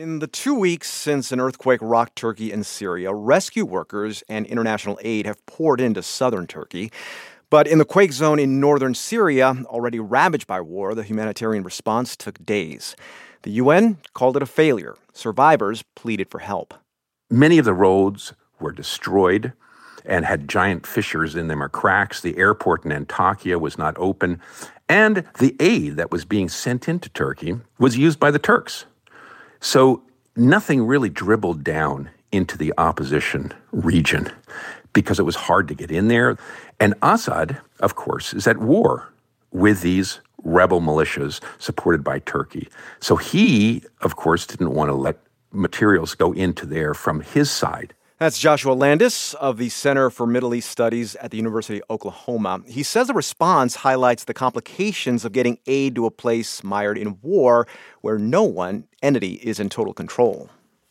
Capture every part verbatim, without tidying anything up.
In the two weeks since an earthquake rocked Turkey and Syria, rescue workers and international aid have poured into southern Turkey. But in the quake zone in northern Syria, already ravaged by war, the humanitarian response took days. The U N called it a failure. Survivors pleaded for help. Many of the roads were destroyed and had giant fissures in them or cracks. The airport in Antakya was not open. And the aid that was being sent into Turkey was used by the Turks. So nothing really dribbled down into the opposition region because it was hard to get in there. And Assad, of course, is at war with these rebel militias supported by Turkey. So he, of course, didn't want to let materials go into there from his side. That's Joshua Landis of the Center for Middle East Studies at the University of Oklahoma. He says the response highlights the complications of getting aid to a place mired in war where no one entity is in total control.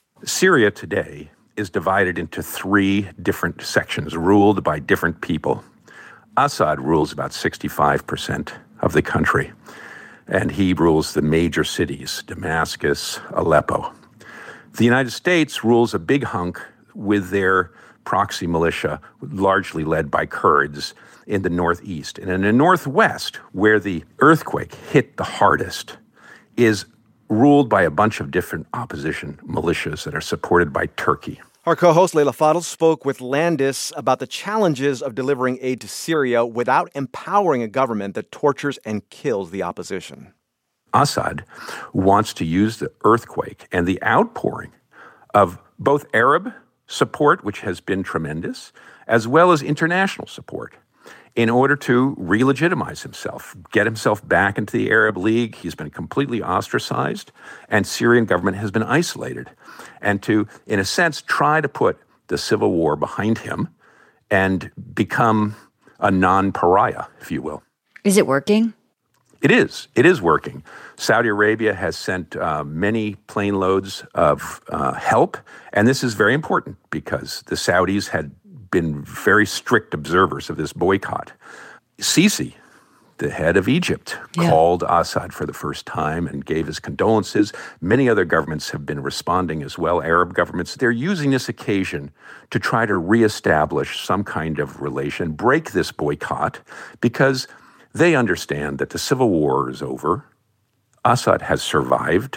Syria today is divided into three different sections ruled by different people. Assad rules about sixty-five percent of the country, and he rules the major cities, Damascus, Aleppo. The United States rules a big hunk with their proxy militia, largely led by Kurds, in the northeast. And in the northwest, where the earthquake hit the hardest, is ruled by a bunch of different opposition militias that are supported by Turkey. Our co-host Leila Fadel spoke with Landis about the challenges of delivering aid to Syria without empowering a government that tortures and kills the opposition. Assad wants to use the earthquake and the outpouring of both Arab support, which has been tremendous, as well as international support, in order to re-legitimize himself, get himself back into the Arab League. He's been completely ostracized, and Syrian government has been isolated. And to, in a sense, try to put the civil war behind him and become a non-pariah, if you will. Is it working? It is. It is working. Saudi Arabia has sent uh, many plane loads of uh, help, and this is very important because the Saudis had been very strict observers of this boycott. Sisi, the head of Egypt, yeah. called Assad for the first time and gave his condolences. Many other governments have been responding as well, Arab governments. They're using this occasion to try to reestablish some kind of relation, break this boycott, because they understand that the civil war is over, Assad has survived,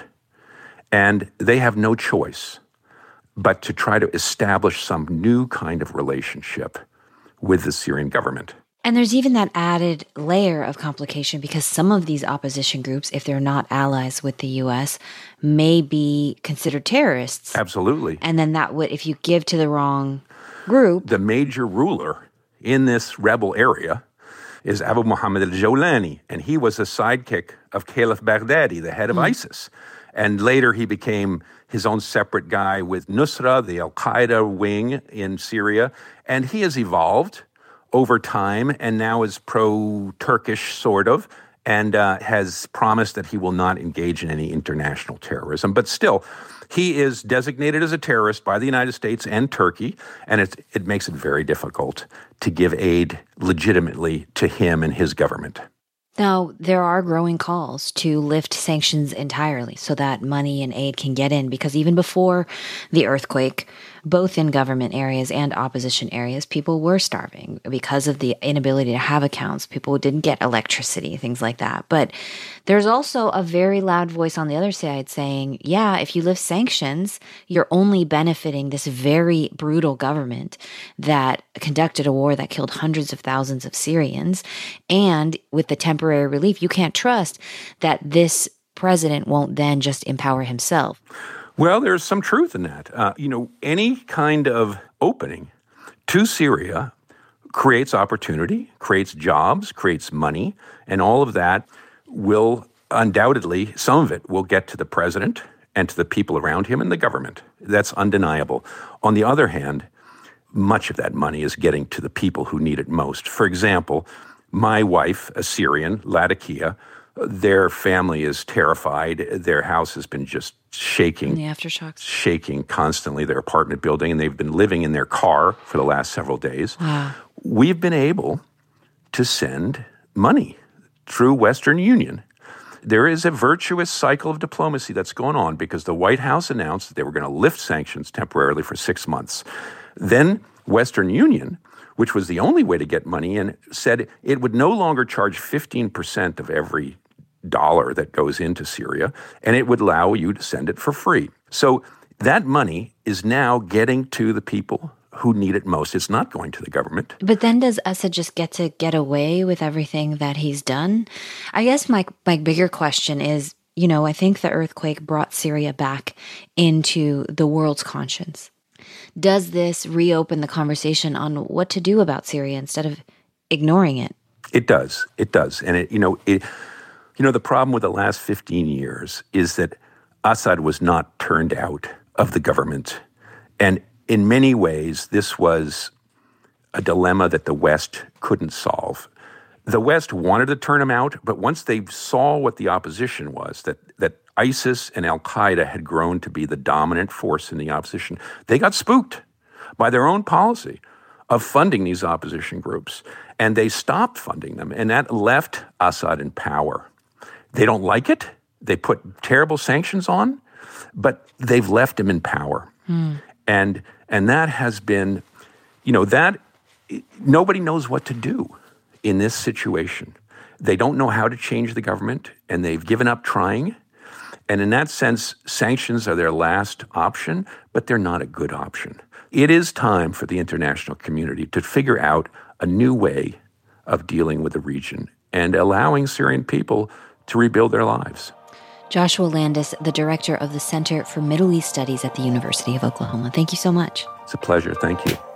and they have no choice but to try to establish some new kind of relationship with the Syrian government. And there's even that added layer of complication because some of these opposition groups, if they're not allies with the U S, may be considered terrorists. Absolutely. And then that would, if you give to the wrong group. The major ruler in this rebel area is Abu Muhammad al-Jawlani, and he was a sidekick of Caliph Baghdadi, the head of mm. ISIS. And later he became his own separate guy with Nusra, the al-Qaeda wing in Syria. And he has evolved over time and now is pro-Turkish, sort of, and uh, has promised that he will not engage in any international terrorism. But still, he is designated as a terrorist by the United States and Turkey, and it, it makes it very difficult to give aid legitimately to him and his government. Now, there are growing calls to lift sanctions entirely so that money and aid can get in, because even before the earthquake, both in government areas and opposition areas, people were starving because of the inability to have accounts. People didn't get electricity, things like that. But there's also a very loud voice on the other side saying, yeah, if you lift sanctions, you're only benefiting this very brutal government that conducted a war that killed hundreds of thousands of Syrians. And with the temporary relief, you can't trust that this president won't then just empower himself. Well, there's some truth in that. Uh, you know, any kind of opening to Syria creates opportunity, creates jobs, creates money, and all of that will undoubtedly, some of it will get to the president and to the people around him and the government. That's undeniable. On the other hand, much of that money is getting to the people who need it most. For example, my wife, a Syrian, Latakia, their family is terrified. Their house has been just shaking. And the aftershocks. Shaking constantly, their apartment building, and they've been living in their car for the last several days. Wow. We've been able to send money through Western Union there is a virtuous cycle of diplomacy that's going on because the White House announced that they were going to lift sanctions temporarily for six months. Then Western Union, which was the only way to get money in, said it would no longer charge fifteen percent of every dollar that goes into Syria, and it would allow you to send it for free. So that money is now getting to the people who need it most. It's not going to the government. But then does Assad just get to get away with everything that he's done? I guess my, my bigger question is, you know, I think the earthquake brought Syria back into the world's conscience. Does this reopen the conversation on what to do about Syria instead of ignoring it? It does. It does. And, it, you know, it, you know, the problem with the last fifteen years is that Assad was not turned out of the government. And in many ways, this was a dilemma that the West couldn't solve. The West wanted to turn him out, but once they saw what the opposition was, that, that ISIS and al-Qaeda had grown to be the dominant force in the opposition, they got spooked by their own policy of funding these opposition groups. And they stopped funding them, and that left Assad in power. They don't like it. They put terrible sanctions on, but they've left him in power. Hmm. And and that has been, you know, that nobody knows what to do in this situation. They don't know how to change the government, and they've given up trying. And in that sense, sanctions are their last option, but they're not a good option. It is time for the international community to figure out a new way of dealing with the region and allowing Syrian people to rebuild their lives. Joshua Landis, the director of the Center for Middle East Studies at the University of Oklahoma. Thank you so much. It's a pleasure. Thank you.